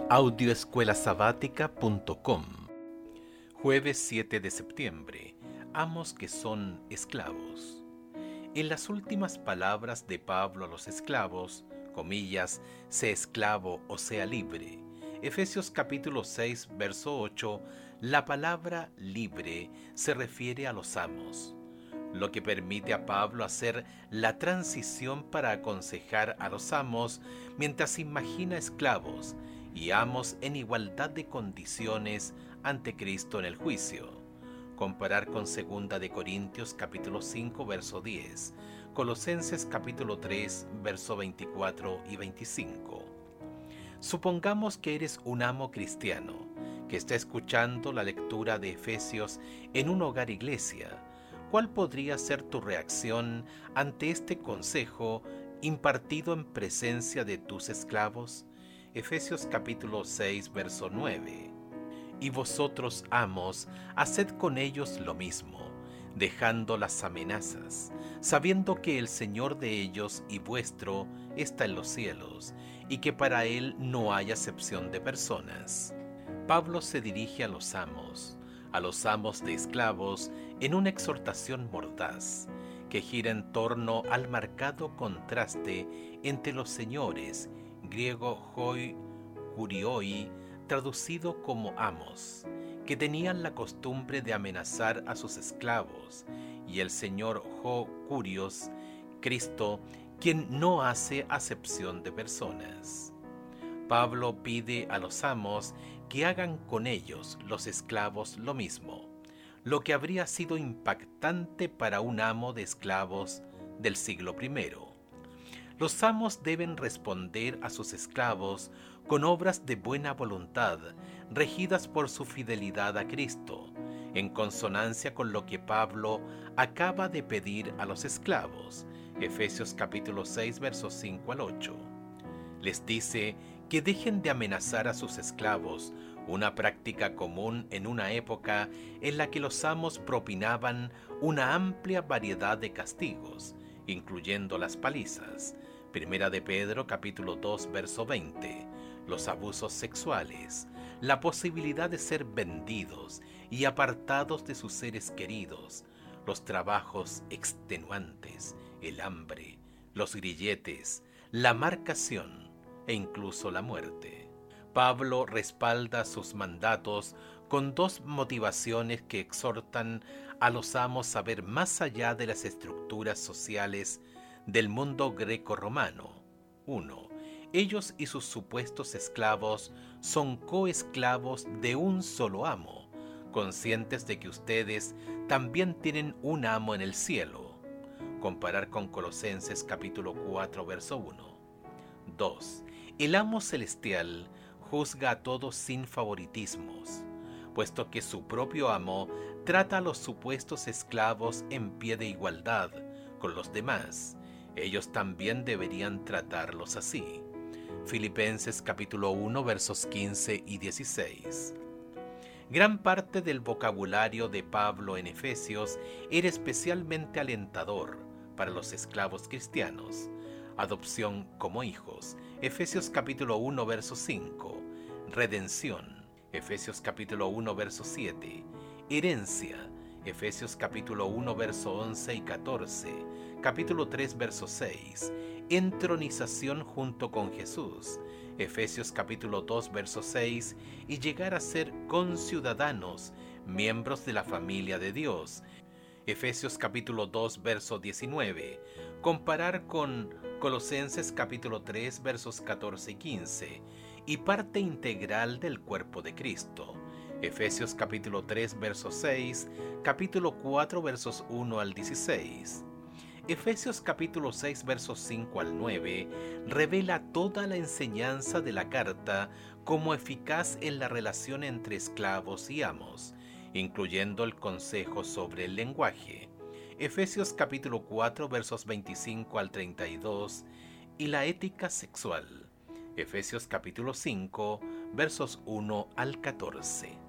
Audioescuelasabática.com. Jueves 7 de septiembre. Amos que son esclavos. En las últimas palabras de Pablo a los esclavos, comillas, sea esclavo o sea libre, Efesios capítulo 6, verso 8, la palabra libre se refiere a los amos, lo que permite a Pablo hacer la transición para aconsejar a los amos mientras imagina esclavos y amos en igualdad de condiciones ante Cristo en el juicio. Comparar con 2 de Corintios capítulo 5 verso 10, Colosenses capítulo 3 verso 24 y 25. Supongamos que eres un amo cristiano que está escuchando la lectura de Efesios en un hogar iglesia. ¿Cuál podría ser tu reacción ante este consejo impartido en presencia de tus esclavos? Efesios capítulo 6 verso 9. Y vosotros, amos, haced con ellos lo mismo, dejando las amenazas, sabiendo que el Señor de ellos y vuestro está en los cielos, y que para Él no hay acepción de personas. Pablo se dirige a los amos de esclavos, en una exhortación mordaz, que gira en torno al marcado contraste entre los señores, griego hoi kurioi, traducido como amos, que tenían la costumbre de amenazar a sus esclavos, y el señor ho kurios, Cristo, quien no hace acepción de personas. Pablo pide a los amos que hagan con ellos, los esclavos, lo mismo, lo que habría sido impactante para un amo de esclavos del siglo I. Los amos deben responder a sus esclavos con obras de buena voluntad, regidas por su fidelidad a Cristo, en consonancia con lo que Pablo acaba de pedir a los esclavos, Efesios capítulo 6, versos 5 al 8. Les dice que dejen de amenazar a sus esclavos, una práctica común en una época en la que los amos propinaban una amplia variedad de castigos, incluyendo las palizas. Primera de Pedro capítulo 2 verso 20, los abusos sexuales, la posibilidad de ser vendidos y apartados de sus seres queridos, los trabajos extenuantes, el hambre, los grilletes, la marcación e incluso la muerte. Pablo respalda sus mandatos con dos motivaciones que exhortan a los amos a ver más allá de las estructuras sociales del mundo greco-romano. 1. Ellos y sus supuestos esclavos son coesclavos de un solo amo, conscientes de que ustedes también tienen un amo en el cielo. Comparar con Colosenses capítulo 4 verso 1. 2. El amo celestial juzga a todos sin favoritismos, puesto que su propio amo trata a los supuestos esclavos en pie de igualdad con los demás. Ellos también deberían tratarlos así. Filipenses capítulo 1 versos 15 y 16. Gran parte del vocabulario de Pablo en Efesios era especialmente alentador para los esclavos cristianos. Adopción como hijos, Efesios capítulo 1 verso 5. Redención, Efesios capítulo 1 verso 7. Herencia, Efesios capítulo 1 verso 11 y 14, capítulo 3 verso 6, entronización junto con Jesús, Efesios capítulo 2 verso 6, y llegar a ser conciudadanos, miembros de la familia de Dios, Efesios capítulo 2 verso 19, comparar con Colosenses capítulo 3 versos 14 y 15, y parte integral del cuerpo de Cristo, Efesios capítulo 3 verso 6, capítulo 4 versos 1 al 16. Efesios capítulo 6 versos 5 al 9 revela toda la enseñanza de la carta como eficaz en la relación entre esclavos y amos, incluyendo el consejo sobre el lenguaje. Efesios capítulo 4 versos 25 al 32 y la ética sexual. Efesios capítulo 5 versos 1 al 14.